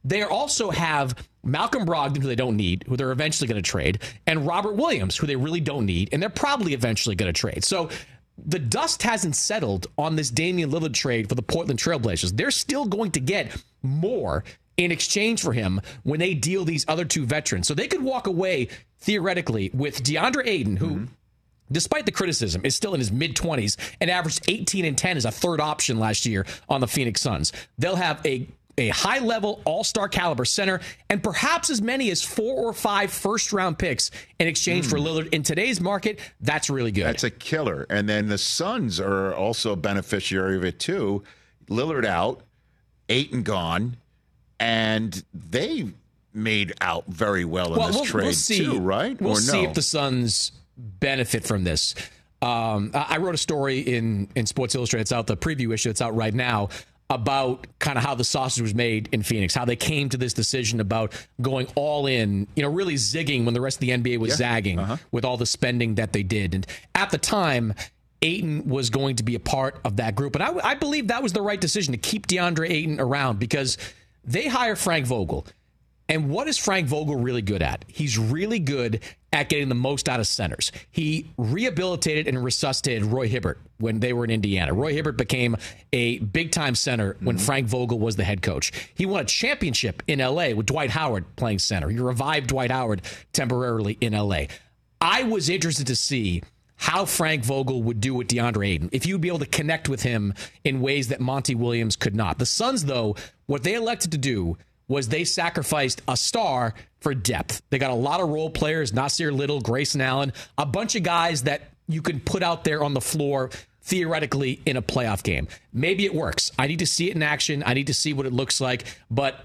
they also have Malcolm Brogdon, who they don't need, who they're eventually going to trade, and Robert Williams, who they really don't need, and they're probably eventually going to trade. So the dust hasn't settled on this Damian Lillard trade for the Portland Trailblazers. They're still going to get more in exchange for him when they deal these other two veterans. So they could walk away, theoretically, with DeAndre Ayton, who, mm-hmm. despite the criticism, is still in his mid-twenties and averaged eighteen and ten as a third option last year on the Phoenix Suns. They'll have a a high-level, all-star caliber center, and perhaps as many as four or five first-round picks in exchange mm. for Lillard. In today's market, that's really good. That's a killer. And then the Suns are also a beneficiary of it, too. Lillard out, Ayton gone, and they made out very well in well, this we'll, trade, we'll see. too, right? We'll or see no? if the Suns benefit from this. Um, I wrote a story in, in Sports Illustrated. It's out, the preview issue. It's out right now, about kind of how the sausage was made in Phoenix, how they came to this decision about going all in, you know, really zigging when the rest of the N B A was yeah. zagging uh-huh. with all the spending that they did. And at the time, Ayton was going to be a part of that group. And I, I believe that was the right decision to keep DeAndre Ayton around, because they hire Frank Vogel. And what is Frank Vogel really good at? He's really good at getting the most out of centers. He rehabilitated and resuscitated Roy Hibbert when they were in Indiana. Roy Hibbert became a big-time center when mm-hmm. Frank Vogel was the head coach. He won a championship in L A with Dwight Howard playing center. He revived Dwight Howard temporarily in L A. I was interested to see how Frank Vogel would do with DeAndre Ayton, if you'd be able to connect with him in ways that Monty Williams could not. The Suns, though, what they elected to do was they sacrificed a star for depth. They got a lot of role players, Nasir Little, Grayson Allen, a bunch of guys that you can put out there on the floor theoretically in a playoff game. Maybe it works. I need to see it in action. I need to see what it looks like. But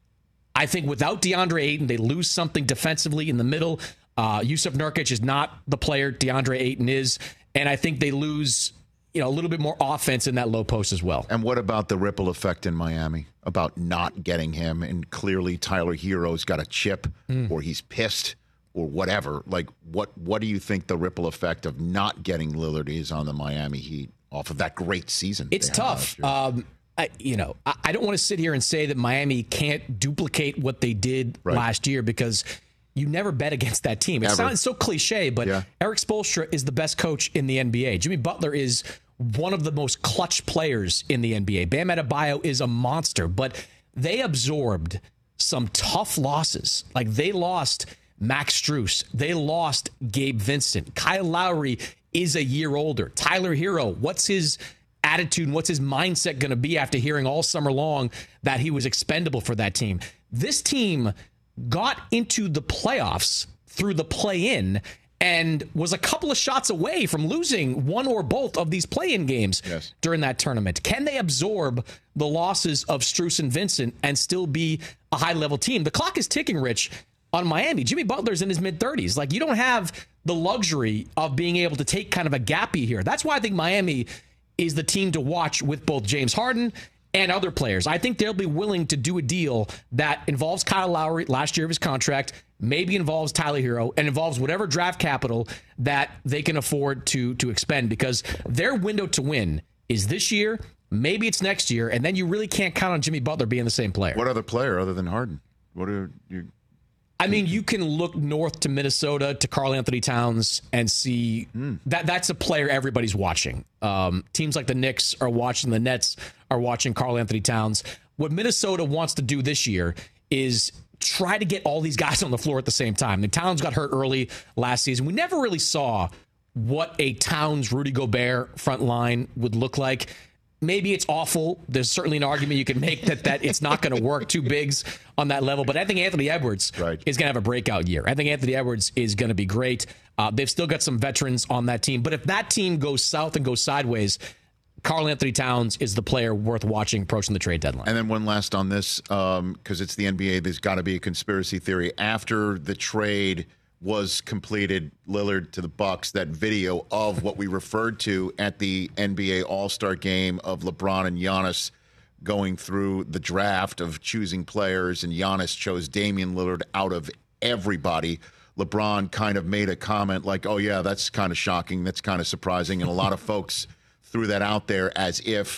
I think without DeAndre Ayton, they lose something defensively in the middle. Uh, Yusuf Nurkic is not the player DeAndre Ayton is. And I think they lose, you know, a little bit more offense in that low post as well. And what about the ripple effect in Miami about not getting him? And clearly Tyler Hero's got a chip mm. or he's pissed or whatever. Like, what what do you think the ripple effect of not getting Lillard is on the Miami Heat off of that great season? It's tough. Um, I, you know, I, I don't want to sit here and say that Miami can't duplicate what they did right. last year, because you never bet against that team. It Ever. sounds so cliche, but yeah. Eric Spoelstra is the best coach in the N B A. Jimmy Butler is one of the most clutch players in the N B A. Bam Adebayo is a monster, but they absorbed some tough losses. Like, they lost Max Strus. They lost Gabe Vincent. Kyle Lowry is a year older. Tyler Hero, what's his attitude and what's his mindset going to be after hearing all summer long that he was expendable for that team? This team got into the playoffs through the play-in and was a couple of shots away from losing one or both of these play-in games yes. during that tournament. Can they absorb the losses of Strus and Vincent and still be a high-level team? The clock is ticking, Rich, on Miami. Jimmy Butler's in his mid-thirties. Like, you don't have the luxury of being able to take kind of a gappy here. That's why I think Miami is the team to watch with both James Harden and other players. I think they'll be willing to do a deal that involves Kyle Lowry, last year of his contract, maybe involves Tyler Hero, and involves whatever draft capital that they can afford to, to expend, because their window to win is this year, maybe it's next year, and then you really can't count on Jimmy Butler being the same player. What other player other than Harden? What are you... I mean, you can look north to Minnesota, to Karl Anthony Towns, and see mm. that that's a player everybody's watching. Um, teams like the Knicks are watching, the Nets are watching Karl Anthony Towns. What Minnesota wants to do this year is try to get all these guys on the floor at the same time. The Towns got hurt early last season. We never really saw what a Towns, Rudy Gobert front line would look like. Maybe it's awful. There's certainly an argument you can make that, that it's not going to work, two bigs on that level. But I think Anthony Edwards right. is going to have a breakout year. I think Anthony Edwards is going to be great. Uh, they've still got some veterans on that team. But if that team goes south and goes sideways, Karl Anthony Towns is the player worth watching approaching the trade deadline. And then one last on this, because um, it's the N B A, there's got to be a conspiracy theory. After the trade was completed, Lillard to the Bucks, that video of what we referred to at the N B A All-Star game of LeBron and Giannis going through the draft of choosing players, and Giannis chose Damian Lillard out of everybody. LeBron kind of made a comment like, oh, yeah, that's kind of shocking. That's kind of surprising. And a lot of folks threw that out there as if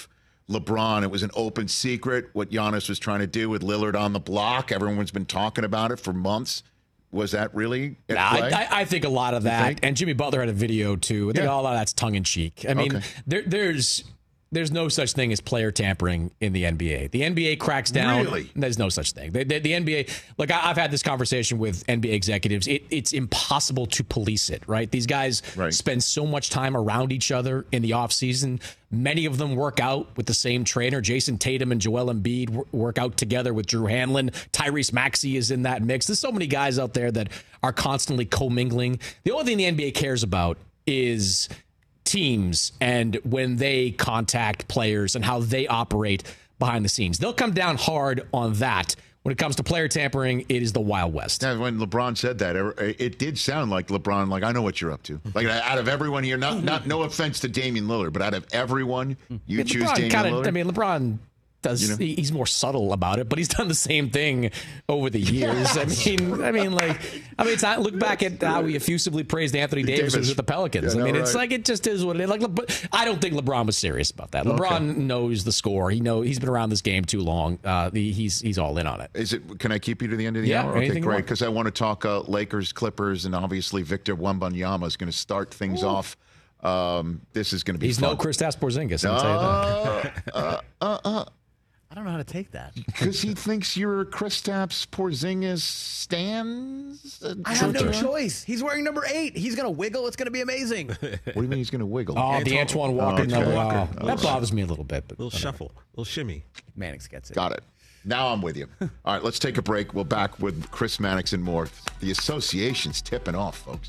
LeBron, it was an open secret what Giannis was trying to do with Lillard on the block. Everyone's been talking about it for months. Was that really at nah, play? I, I think a lot of that, and Jimmy Butler had a video too. I think Yeah. a lot of that's tongue in cheek. I mean, Okay. there, there's there's no such thing as player tampering in the N B A. The N B A cracks down. Really? There's no such thing. The, the, the N B A, like I, I've had this conversation with N B A executives. It, it's impossible to police it, right? These guys Right. spend so much time around each other in the offseason. Many of them work out with the same trainer. Jason Tatum and Joel Embiid wor- work out together with Drew Hanlon. Tyrese Maxey is in that mix. There's so many guys out there that are constantly commingling. The only thing the N B A cares about is teams and when they contact players and how they operate behind the scenes. They'll come down hard on that. When it comes to player tampering, it is the Wild West. Yeah, when LeBron said that, it, it did sound like LeBron, like, I know what you're up to. Like, out of everyone here, not, not no offense to Damian Lillard, but out of everyone, you Yeah, choose LeBron Damian kinda, Lillard? I mean, LeBron does. You know? he- He's more subtle about it, but he's done the same thing over the years. I mean, I mean, like, I mean, it's not. Look back at how he effusively praised Anthony Davis, Davis. when he was with the Pelicans. Yeah, I mean, no, it's right. like it just is what it is. Like, but I don't think LeBron was serious about that. Okay. LeBron knows the score. He know he's been around this game too long. Uh, he- he's he's all in on it. Is it? Can I keep you to the end of the Yeah, hour? Okay, anything you great. want. Because I want to talk uh, Lakers, Clippers, and obviously Victor Wembanyama is going to start things off. Um, this is going to be He's fun. no Kristaps Porzingis. I'll tell you that. Uh, uh, uh, uh, I don't know how to take that. Because he thinks you're Kristaps Porzingis stands. I have no choice. He's wearing number eight. He's going to wiggle. It's going to be amazing. What do you mean he's going to wiggle? Oh, the Antoine Walker Oh, okay. number. Walker. Oh, that bothers me a little bit. But little shuffle, little shimmy. Mannix gets it. Got it. Now I'm with you. All right, let's take a break. We'll back with Chris Mannix and more. The association's tipping off, folks.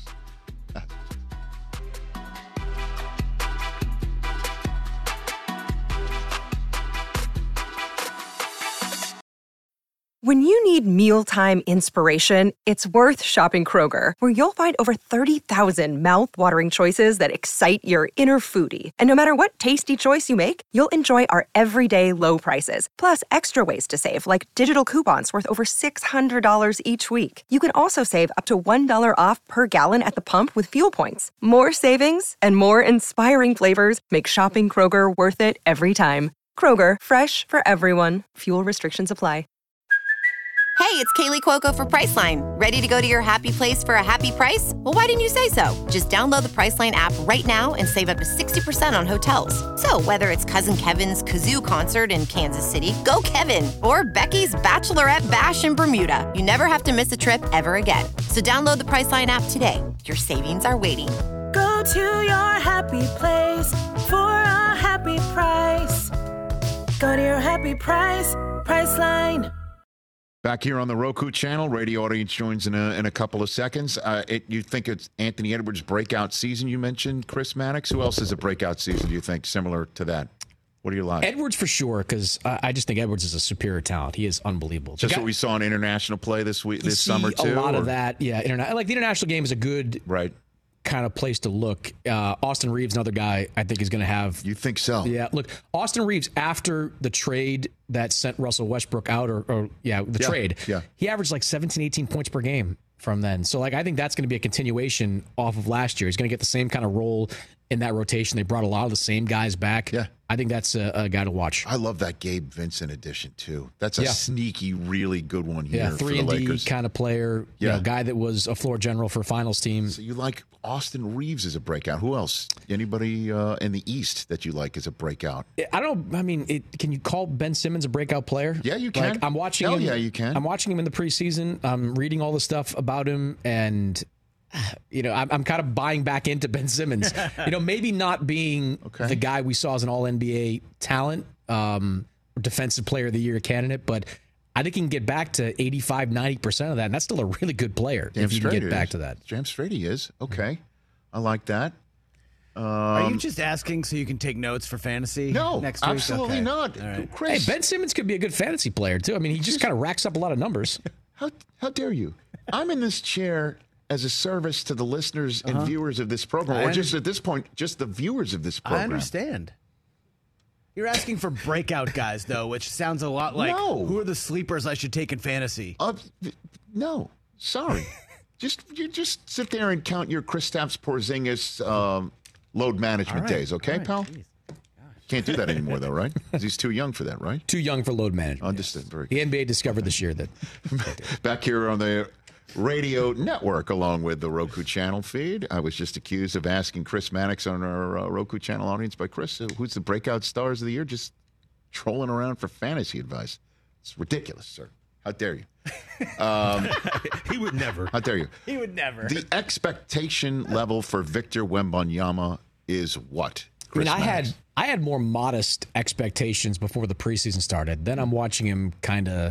When you need mealtime inspiration, it's worth shopping Kroger, where you'll find over thirty thousand mouthwatering choices that excite your inner foodie. And no matter what tasty choice you make, you'll enjoy our everyday low prices, plus extra ways to save, like digital coupons worth over six hundred dollars each week. You can also save up to one dollar off per gallon at the pump with fuel points. More savings and more inspiring flavors make shopping Kroger worth it every time. Kroger, fresh for everyone. Fuel restrictions apply. Hey, it's Kaylee Cuoco for Priceline. Ready to go to your happy place for a happy price? Well, why didn't you say so? Just download the Priceline app right now and save up to sixty percent on hotels. So whether it's Cousin Kevin's Kazoo Concert in Kansas City, go Kevin, or Becky's Bachelorette Bash in Bermuda, you never have to miss a trip ever again. So download the Priceline app today. Your savings are waiting. Go to your happy place for a happy price. Go to your happy price, Priceline. Back here on the Roku channel, radio audience joins in a, in a couple of seconds. Uh, it, you think it's Anthony Edwards' breakout season you mentioned, Chris Mannix? Who else has a breakout season, do you think, similar to that? What do you like? Edwards for sure, because uh, I just think Edwards is a superior talent. He is unbelievable. Just The guy- what we saw in international play this week, You this see summer too. A lot or- of that, yeah. Interna- like the international game is a good right kind of place to look. Uh, Austin Reeves, another guy I think is going to have. You think so? Yeah. Look, Austin Reeves after the trade that sent Russell Westbrook out, or, or yeah, the Yeah, trade. yeah. He averaged like seventeen, eighteen points per game from then. So like I think that's going to be a continuation off of last year. He's going to get the same kind of role in that rotation. They brought a lot of the same guys back. Yeah. I think that's a, a guy to watch. I love that Gabe Vincent addition too. That's a Yeah. sneaky, really good one here Yeah, for three the and D Lakers. kind of player. Yeah. You know, guy that was a floor general for a finals team. So you like Austin Reeves as a breakout? Who else? Anybody uh, in the East that you like as a breakout? I don't. I mean, it, can you call Ben Simmons a breakout player? Yeah, you can. Like, I'm watching. Hell him, yeah, you can. I'm watching him in the preseason. I'm reading all the stuff about him, and you know, I'm, I'm kind of buying back into Ben Simmons. you know, maybe not being Okay. the guy we saw as an All N B A talent, um, Defensive Player of the Year candidate, but I think he can get back to eighty-five, ninety percent of that, and that's still a really good player Damn if you can straight get he back is. to that. Damn straight he is. Okay, I like that. Um, Are you just asking so you can take notes for fantasy No, next week? absolutely Okay. not. All right. Chris, Hey, Ben Simmons could be a good fantasy player too. I mean, he just kind of racks up a lot of numbers. how how dare you? I'm in this chair as a service to the listeners and viewers of this program, I or just at this point, just the viewers of this program. I understand. You're asking for breakout guys, though, which sounds a lot like No. who are the sleepers I should take in fantasy? Uh, no, sorry. just you just sit there and count your Kristaps Porzingis um, load management All right, days, okay, all right, pal? geez. Can't do that anymore, though, right? Because he's too young for that, right? Too young for load management. Understood. Very The N B A discovered this year that. Back here on the radio network, along with the Roku channel feed, I was just accused of asking Chris Mannix on our uh, Roku channel audience by Chris, who's the breakout stars of the year, just trolling around for fantasy advice. It's ridiculous, sir. How dare you? Um, he would never. How dare you? He would never. The expectation level for Victor Wembanyama is what? I mean, Chris I Mannix? had I had more modest expectations before the preseason started. Then I'm watching him kind of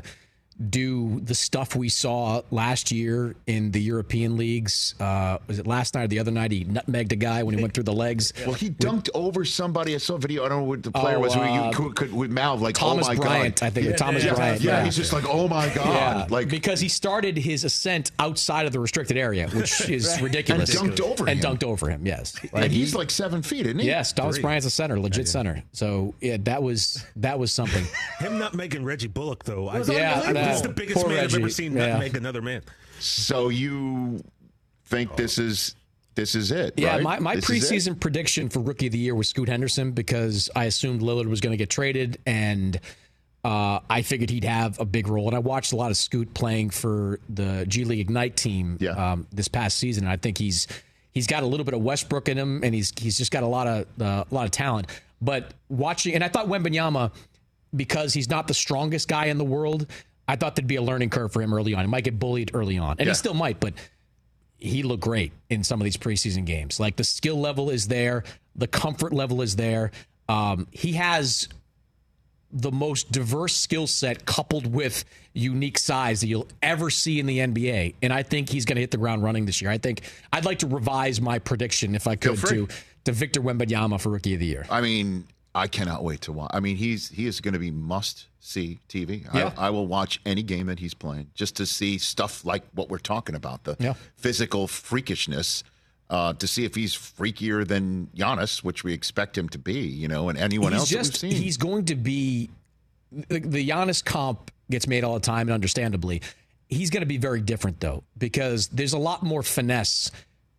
do the stuff we saw last year in the European leagues. Uh, was it last night or the other night? He nutmegged a guy when he went through the legs. Well, he dunked over somebody. I saw a video. I don't know what the player Oh, was. Who uh, you could, could with mouth like, Thomas oh my Bryant, god. I think. Yeah, Thomas yeah, Bryant. Yeah, Yeah, he's just like, oh my god. Yeah, Like because he started his ascent outside of the restricted area, which is Right. ridiculous. And dunked over and him. dunked over him. Yes, and he's like seven feet, isn't he? Yes, Thomas Three. Bryant's a center, legit center. So yeah, that was that was something. Him not making Reggie Bullock, though. I, Yeah, that- he's the biggest poor man I've ever Reggie. seen Yeah. not make another man. So you think this is this is it? Yeah, right? my, my This is it? preseason prediction for Rookie of the Year was Scoot Henderson because I assumed Lillard was going to get traded, and uh, I figured he'd have a big role. And I watched a lot of Scoot playing for the G League Ignite team um, this past season, and I think he's he's got a little bit of Westbrook in him, and he's he's just got a lot of uh, a lot of talent. But watching, and I thought Wembanyama, because he's not the strongest guy in the world, I thought there'd be a learning curve for him early on. He might get bullied early on, and Yeah. he still might, but he looked great in some of these preseason games. Like the skill level is there, the comfort level is there. Um, he has the most diverse skill set coupled with unique size that you'll ever see in the N B A. And I think he's going to hit the ground running this year. I think I'd like to revise my prediction, if I could, free. to, to Victor Wembanyama for Rookie of the Year. I mean, I cannot wait to watch. I mean, he's he is going to be must see T V. Yeah. I, I will watch any game that he's playing just to see stuff like what we're talking about, the Yeah. physical freakishness. Uh, to see if he's freakier than Giannis, which we expect him to be, you know, and anyone he's else just, that we've seen. He's going to be the, the Giannis comp gets made all the time, and understandably, he's going to be very different though, because there's a lot more finesse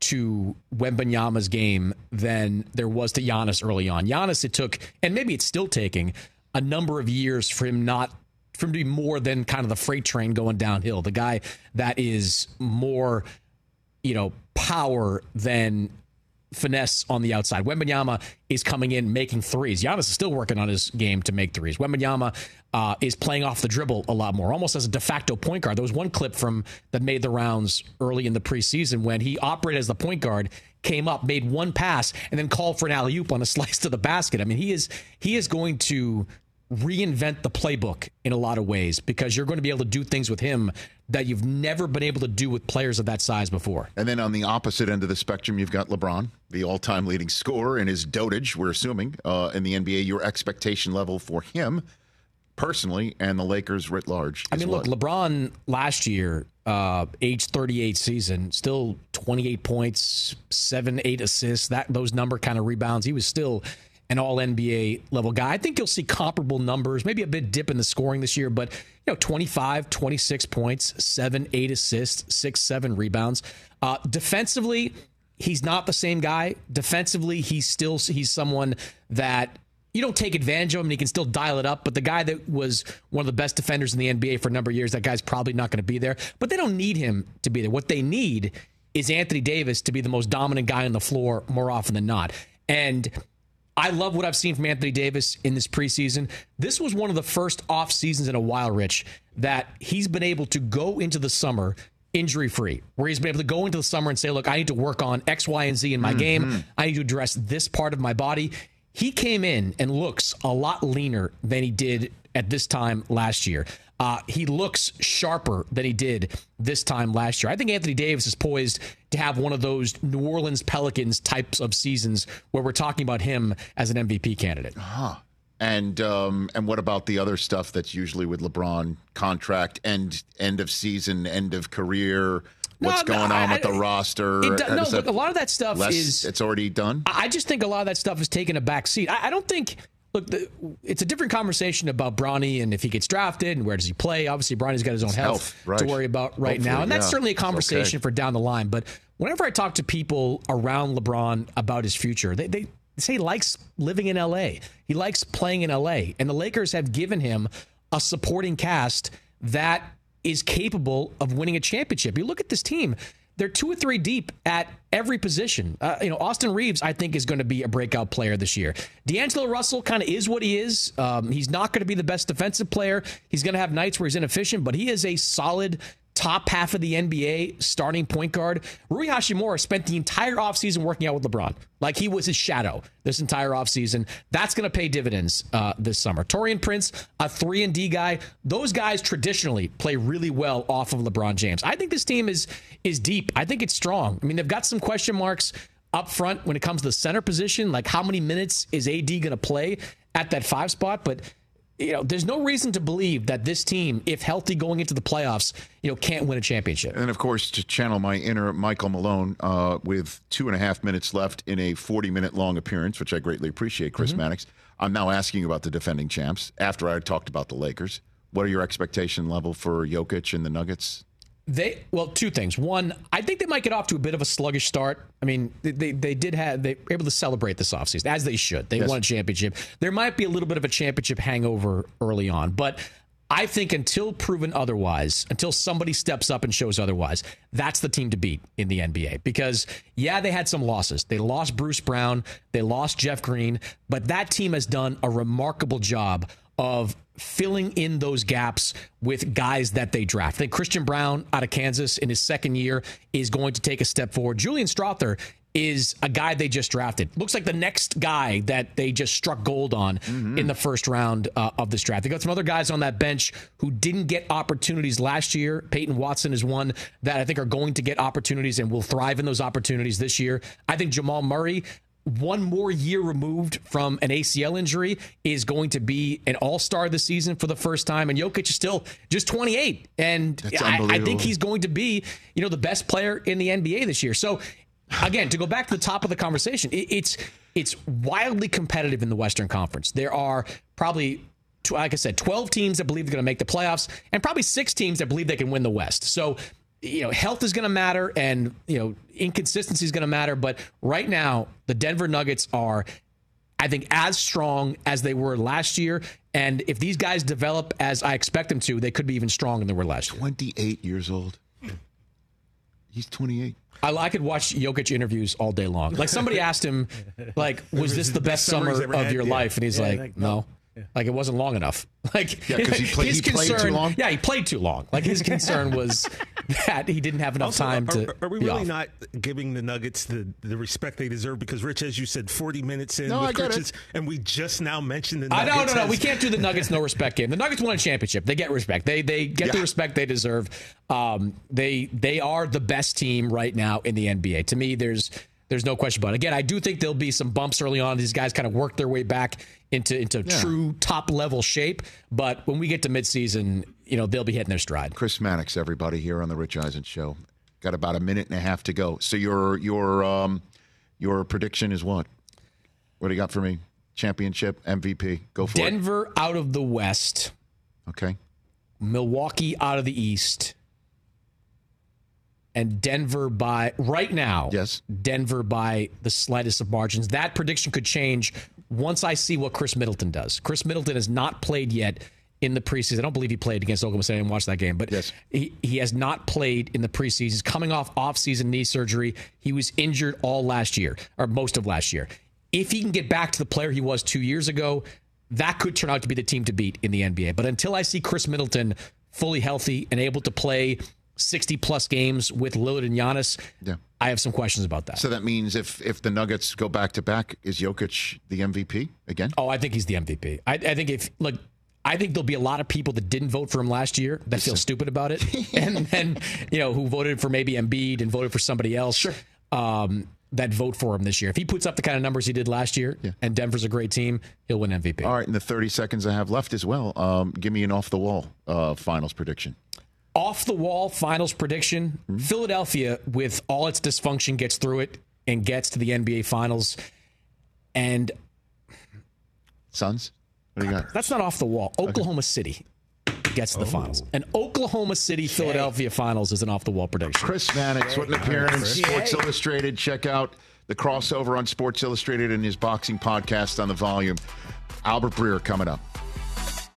to Wembanyama's game than there was to Giannis early on. Giannis, it took, and maybe it's still taking, a number of years for him not for him to be more than kind of the freight train going downhill. The guy that is more, you know, power than finesse on the outside. Wembanyama is coming in making threes. Giannis is still working on his game to make threes. Wembanyama uh, is playing off the dribble a lot more, almost as a de facto point guard. There was one clip from that made the rounds early in the preseason when he operated as the point guard, came up, made one pass, and then called for an alley-oop on a slice to the basket. I mean, he is he is going to reinvent the playbook in a lot of ways, because you're going to be able to do things with him that you've never been able to do with players of that size before. And then on the opposite end of the spectrum, you've got LeBron, the all-time leading scorer, and his dotage, we're assuming, uh, in the N B A. Your expectation level for him personally and the Lakers writ large. I is mean, look, what? LeBron last year, uh, age thirty-eight season, still twenty-eight points, seven, eight assists, that those number kind of rebounds. He was still an all N B A level guy. I think you'll see comparable numbers, maybe a bit dip in the scoring this year, but you know, twenty-five, twenty-six points, seven, eight assists, six, seven rebounds. Uh, defensively, he's not the same guy. Defensively, he's still he's someone that you don't take advantage of him, and he can still dial it up. But the guy that was one of the best defenders in the N B A for a number of years, that guy's probably not going to be there. But they don't need him to be there. What they need is Anthony Davis to be the most dominant guy on the floor more often than not. And I love what I've seen from Anthony Davis in this preseason. This was one of the first off seasons in a while, Rich, that he's been able to go into the summer injury-free, where he's been able to go into the summer and say, look, I need to work on X, Y, and Z in my Mm-hmm. game. I need to address this part of my body. He came in and looks a lot leaner than he did at this time last year. Uh, he looks sharper than he did this time last year. I think Anthony Davis is poised to have one of those New Orleans Pelicans types of seasons where we're talking about him as an M V P candidate. Huh. And um, and what about the other stuff that's usually with LeBron? Contract, end end of season, end of career. What's No, no, going on I- with the I- roster? It do- How no, does look, that- a lot of that stuff less, is it's already done. I I just think a lot of that stuff is taking a back seat. I, I don't think. Look, the, it's a different conversation about Bronny and if he gets drafted and where does he play. Obviously, Bronny's got his own His health, health, right. to worry about right Hopefully, now, and that's yeah. certainly a It's conversation okay. for down the line. But whenever I talk to people around LeBron about his future, they they say he likes living in L A. He likes playing in L A. And the Lakers have given him a supporting cast that is capable of winning a championship. You look at this team, they're two or three deep at every position. Uh, you know, Austin Reeves, I think, is going to be a breakout player this year. D'Angelo Russell kind of is what he is. Um, he's not going to be the best defensive player. He's going to have nights where he's inefficient, but he is a solid top half of the N B A starting point guard. Rui Hachimura spent the entire offseason working out with LeBron. Like he was his shadow this entire offseason. That's going to pay dividends uh, this summer. Taurean Prince, a three and D guy. Those guys traditionally play really well off of LeBron James. I think this team is is deep. I think it's strong. I mean, they've got some question marks up front when it comes to the center position. Like how many minutes is A D going to play at that five spot? But you know, there's no reason to believe that this team, if healthy going into the playoffs, you know, can't win a championship. And of course, to channel my inner Michael Malone, uh, with two and a half minutes left in a forty-minute long appearance, which I greatly appreciate, Chris mm-hmm. Mannix. I'm now asking about the defending champs after I talked about the Lakers. What are your expectation level for Jokic and the Nuggets? They well, two things. One, I think they might get off to a bit of a sluggish start. I mean, they they, they did have they were able to celebrate this offseason, as they should. They yes. won a championship. There might be a little bit of a championship hangover early on, but I think until proven otherwise, until somebody steps up and shows otherwise, that's the team to beat in the N B A. Because yeah, they had some losses. They lost Bruce Brown, they lost Jeff Green, but that team has done a remarkable job of filling in those gaps with guys that they draft. I think Christian Brown out of Kansas in his second year is going to take a step forward. Julian Strawther is a guy they just drafted. Looks like the next guy that they just struck gold on mm-hmm. in the first round uh, of this draft. They got some other guys on that bench who didn't get opportunities last year. Peyton Watson is one that I think are going to get opportunities and will thrive in those opportunities this year. I think Jamal Murray, one more year removed from an A C L injury, is going to be an all-star this season for the first time. And Jokic is still just twenty-eight. And I, I think he's going to be, you know, the best player in the N B A this year. So, again, to go back to the top of the conversation, it, it's it's wildly competitive in the Western Conference. There are probably, like I said, twelve teams that believe they're going to make the playoffs and probably six teams that believe they can win the West. So, you know, health is going to matter and, you know, inconsistency is going to matter. But right now, the Denver Nuggets are, I think, as strong as they were last year. And if these guys develop as I expect them to, they could be even stronger than they were last year. twenty-eight years old. He's twenty-eight. I, I could watch Jokic interviews all day long. Like somebody asked him, like, was this the best summer of your life? And he's like, no. Like it wasn't long enough. Like yeah, because he, play, he concern, played too long. Yeah, he played too long. Like his concern was that he didn't have enough also, time are, to. Are, are we be really off. not giving the Nuggets the, the respect they deserve? Because Rich, as you said, forty minutes in no, with I get Christians, it. and we just now mentioned the I Nuggets. no, no, no. as, We can't do the Nuggets no respect game. The Nuggets won a championship. They get respect. They they get yeah. the respect they deserve. Um, they they are the best team right now in the N B A. To me, there's. There's no question about it. Again, I do think there'll be some bumps early on. These guys kind of work their way back into into yeah. true top-level shape. But when we get to midseason, you know, they'll be hitting their stride. Chris Mannix, everybody here on the Rich Eisen Show. Got about a minute and a half to go. So your your um, your prediction is what? What do you got for me? Championship, M V P. Go for Denver it. Denver out of the West. Okay. Milwaukee out of the East. And Denver by, right now, yes. Denver by the slightest of margins. That prediction could change once I see what Chris Middleton does. Chris Middleton has not played yet in the preseason. I don't believe he played against Oklahoma State. I didn't watch that game. But yes. he, he has not played in the preseason. He's coming off off-season knee surgery. He was injured all last year, or most of last year. If he can get back to the player he was two years ago, that could turn out to be the team to beat in the N B A. But until I see Chris Middleton fully healthy and able to play sixty-plus games with Lillard and Giannis, yeah. I have some questions about that. So that means if if the Nuggets go back-to-back, is Jokic the M V P again? Oh, I think he's the M V P. I, I think if, look, I think there'll be a lot of people that didn't vote for him last year that feel stupid about it. and then, you know, who voted for maybe Embiid and voted for somebody else. Sure. Um, that vote for him this year. If he puts up the kind of numbers he did last year, yeah. and Denver's a great team, he'll win M V P. All right, in the thirty seconds I have left as well, um, give me an off-the-wall uh, finals prediction. Off-the-wall finals prediction, mm-hmm. Philadelphia, with all its dysfunction, gets through it and gets to the N B A Finals. And Suns? What do you got? That's not off the wall. Oklahoma okay. City gets to the oh. finals. An Oklahoma City, Philadelphia finals is an off-the-wall prediction. Chris Mannix, what an appearance. Sports Illustrated. Check out the crossover on Sports Illustrated and his boxing podcast on the Volume. Albert Breer coming up.